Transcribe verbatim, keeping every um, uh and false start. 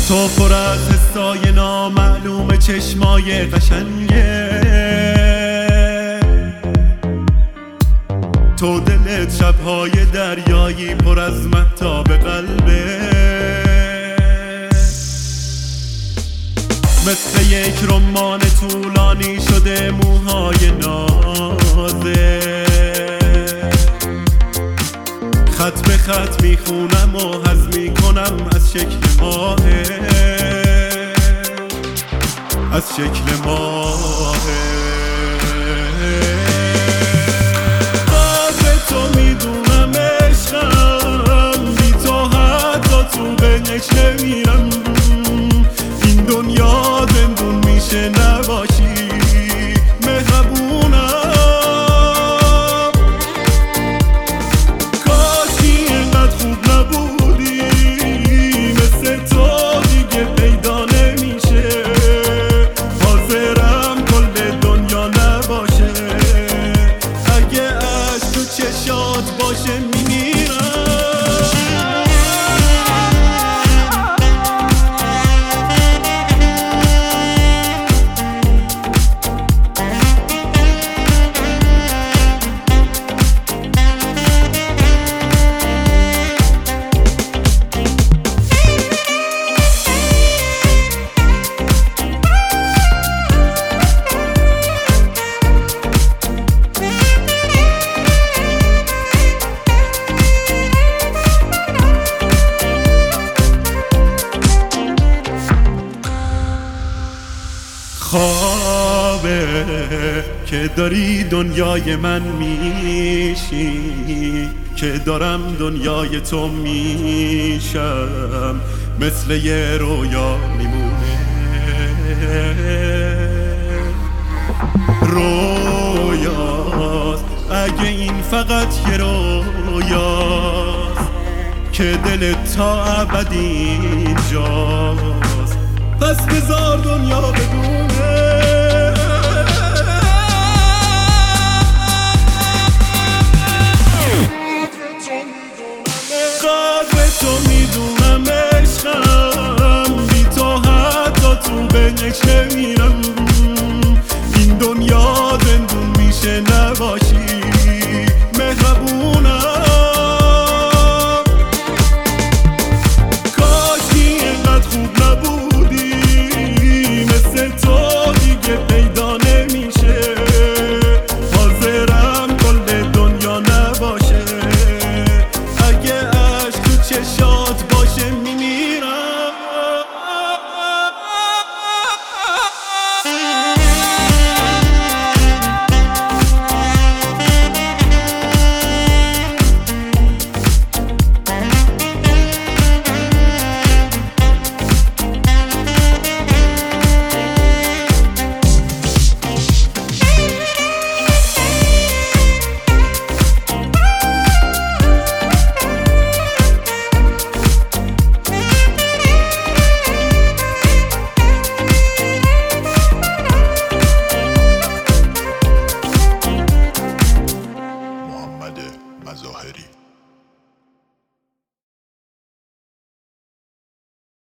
تو پر از حسای نامعلوم چشمای قشنگه، تو دلت شبهای دریایی پر از مهتاب قلبه، مثل یک رمان طولانی شده موهای نازه، خط به خط میخونم و حظ میکنم از شکل ماهه، از شکل ماهه. قدر تو میدونم عشقم، بی تو حتی تو بهش نمیرم، این دنیا زندون میشه نباشی مهربونم. کاشی اینقدر خوب نبودی، مثل تو دیگه پیدا نمیشه، حاضرم کل دنیا نباشه، اگه عشق تو چشات باشه میمیرم. خوابه که داری دنیای من میشی، که دارم دنیای تو میشم، مثل یه رویا میمونه. رویاست اگه این فقط یه رویاست، که دلت تا ابد اینجاست، پس بذار دنیا بدونه. قدر تو میدونم عشقم، بی تو حتی تو بهش